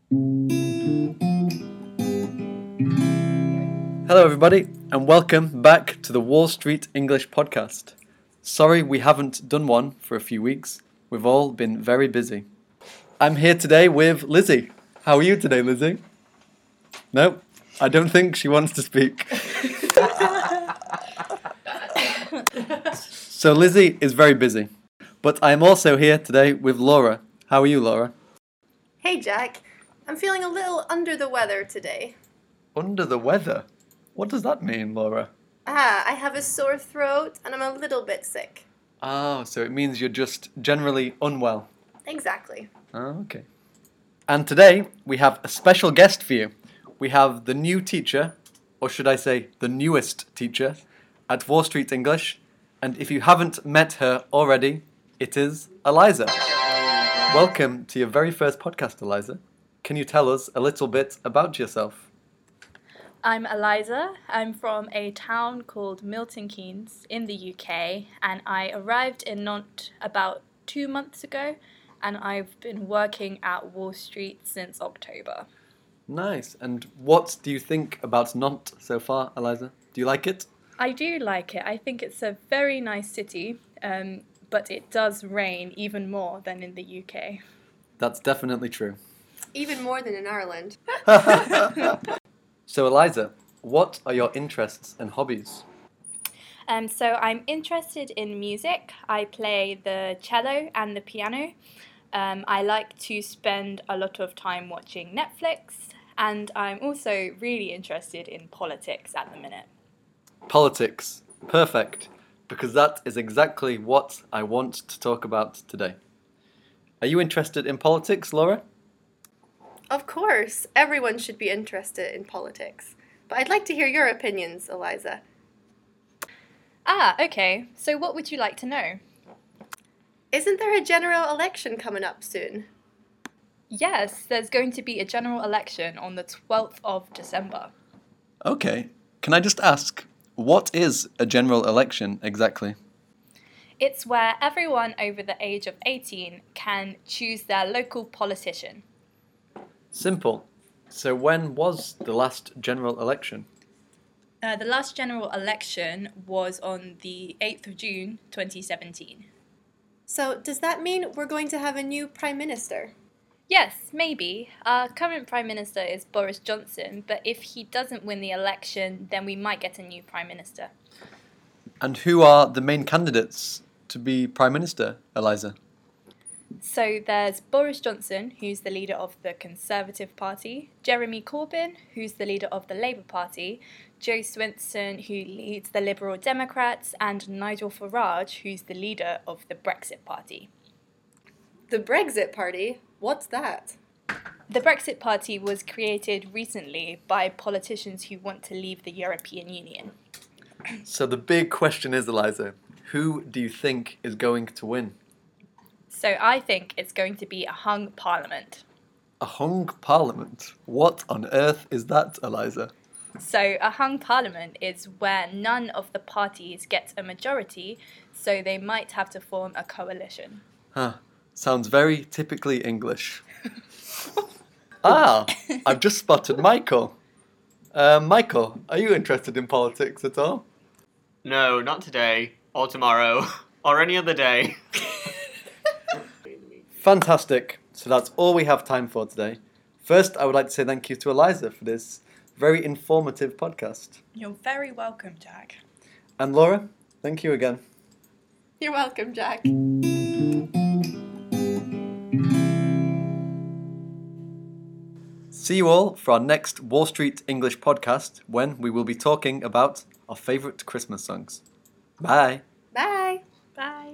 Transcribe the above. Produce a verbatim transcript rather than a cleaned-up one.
Hello everybody, and welcome back to the Wall Street English podcast. Sorry we haven't done one for a few weeks. We've all been very busy. I'm here today with Lizzie. How are you today, Lizzie? No, I don't think she wants to speak. So Lizzie is very busy. But I am also here today with Laura. How are you, Laura? Hey, Jack. I'm feeling a little under the weather today. Under the weather? What does that mean, Laura? Ah, I have a sore throat and I'm a little bit sick. Oh, so it means you're just generally unwell. Exactly. Oh, okay. And today we have a special guest for you. We have the new teacher, or should I say the newest teacher, at Wall Street English. And if you haven't met her already, it is Eliza. Welcome to your very first podcast, Eliza. Can you tell us a little bit about yourself? I'm Eliza. I'm from a town called Milton Keynes in the U K, and I arrived in Nantes about two months ago, and I've been working at Wall Street since October. Nice. And what do you think about Nantes so far, Eliza? Do you like it? I do like it. I think it's a very nice city, um, but it does rain even more than in the U K. That's definitely true. Even more than in Ireland. So Eliza, what are your interests and hobbies? Um, so I'm interested in music. I play the cello and the piano. Um, I like to spend a lot of time watching Netflix, and I'm also really interested in politics at the minute. Politics. Perfect. Because that is exactly what I want to talk about today. Are you interested in politics, Laura? Of course, everyone should be interested in politics. But I'd like to hear your opinions, Eliza. Ah, okay. So what would you like to know? Isn't there a general election coming up soon? Yes, there's going to be a general election on the twelfth of December. Okay. Can I just ask, what is a general election exactly? It's where everyone over the age of eighteen can choose their local politician. Simple. So when was the last general election? Uh, the last general election was on the eighth of June, twenty seventeen. So does that mean we're going to have a new Prime Minister? Yes, maybe. Our current Prime Minister is Boris Johnson, but if he doesn't win the election, then we might get a new Prime Minister. And who are the main candidates to be Prime Minister, Eliza? So there's Boris Johnson, who's the leader of the Conservative Party, Jeremy Corbyn, who's the leader of the Labour Party, Jo Swinson, who leads the Liberal Democrats, and Nigel Farage, who's the leader of the Brexit Party. The Brexit Party? What's that? The Brexit Party was created recently by politicians who want to leave the European Union. So the big question is, Eliza, who do you think is going to win? So I think it's going to be a hung parliament. A hung parliament? What on earth is that, Eliza? So a hung parliament is where none of the parties get a majority, so they might have to form a coalition. Huh. Sounds very typically English. Ah, I've just spotted Michael. Uh, Michael, are you interested in politics at all? No, not today, or tomorrow, or any other day. Fantastic. So that's all we have time for today. First, I would like to say thank you to Eliza for this very informative podcast. You're very welcome, Jack. And Laura, thank you again. You're welcome, Jack. See you all for our next Wall Street English podcast when we will be talking about our favourite Christmas songs. Bye. Bye. Bye.